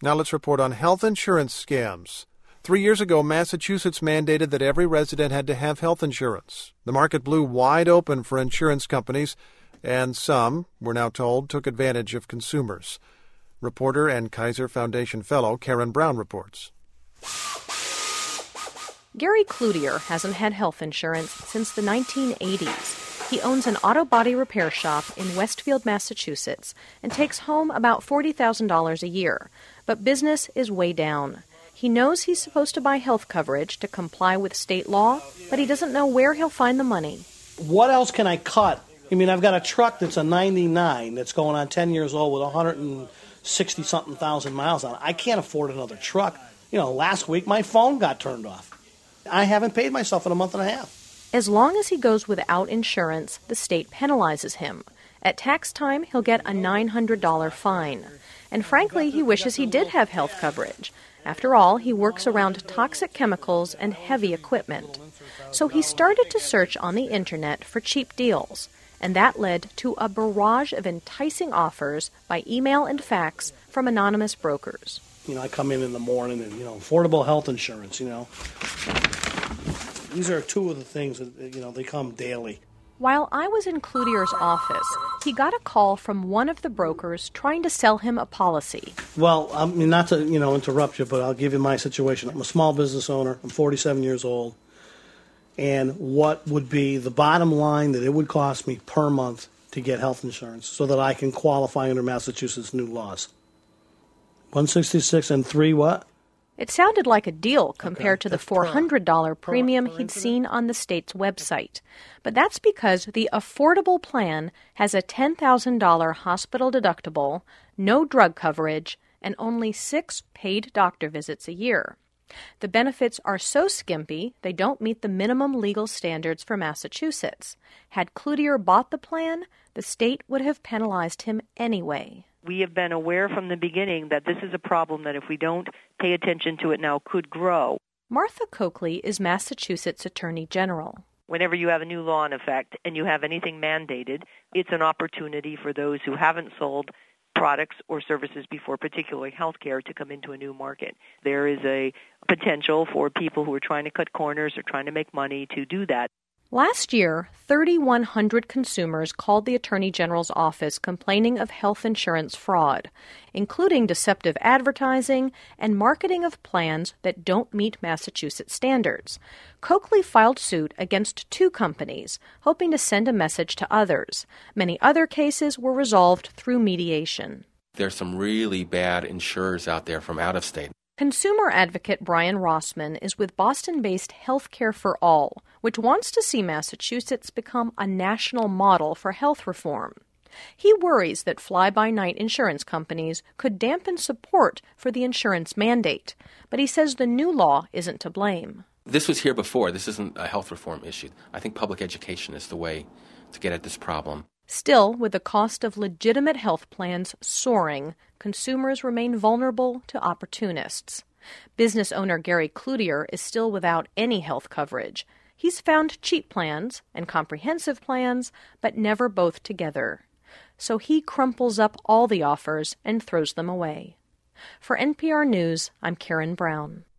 Now let's report on health insurance scams. 3 years ago, Massachusetts mandated that every resident had to have health insurance. The market blew wide open for insurance companies, and some, we're now told, took advantage of consumers. Reporter and Kaiser Foundation fellow Karen Brown reports. Gary Cloutier hasn't had health insurance since the 1980s. He owns an auto body repair shop in Westfield, Massachusetts, and takes home about $40,000 a year. But business is way down. He knows he's supposed to buy health coverage to comply with state law, but he doesn't know where he'll find the money. What else can I cut? I mean, I've got a truck that's a 99 that's going on 10 years old with 160-something thousand miles on it. I can't afford another truck. Last week my phone got turned off. I haven't paid myself in a month and a half. As long as he goes without insurance, the state penalizes him. At tax time, he'll get a $900 fine. And frankly, he wishes he did have health coverage. After all, he works around toxic chemicals and heavy equipment. So he started to search on the internet for cheap deals, and that led to a barrage of enticing offers by email and fax from anonymous brokers. I come in the morning and, affordable health insurance, These are two of the things that, they come daily. While I was in Cloutier's office, he got a call from one of the brokers trying to sell him a policy. Well, I mean, not to, interrupt you, but I'll give you my situation. I'm a small business owner. I'm 47 years old. And what would be the bottom line that it would cost me per month to get health insurance so that I can qualify under Massachusetts' new laws? $166 and 3 what? It sounded like a deal compared to the $400 premium he'd seen on the state's website. But that's because the affordable plan has a $10,000 hospital deductible, no drug coverage, and only 6 paid doctor visits a year. The benefits are so skimpy, they don't meet the minimum legal standards for Massachusetts. Had Cloutier bought the plan, the state would have penalized him anyway. We have been aware from the beginning that this is a problem that if we don't pay attention to it now could grow. Martha Coakley is Massachusetts Attorney General. Whenever you have a new law in effect and you have anything mandated, it's an opportunity for those who haven't sold products or services before, particularly healthcare, to come into a new market. There is a potential for people who are trying to cut corners or trying to make money to do that. Last year, 3,100 consumers called the Attorney General's office complaining of health insurance fraud, including deceptive advertising and marketing of plans that don't meet Massachusetts standards. Coakley filed suit against 2 companies, hoping to send a message to others. Many other cases were resolved through mediation. There's some really bad insurers out there from out of state. Consumer advocate Brian Rossman is with Boston-based Healthcare for All, which wants to see Massachusetts become a national model for health reform. He worries that fly-by-night insurance companies could dampen support for the insurance mandate, but he says the new law isn't to blame. This was here before. This isn't a health reform issue. I think public education is the way to get at this problem. Still, with the cost of legitimate health plans soaring, consumers remain vulnerable to opportunists. Business owner Gary Cloutier is still without any health coverage. He's found cheap plans and comprehensive plans, but never both together. So he crumples up all the offers and throws them away. For NPR News, I'm Karen Brown.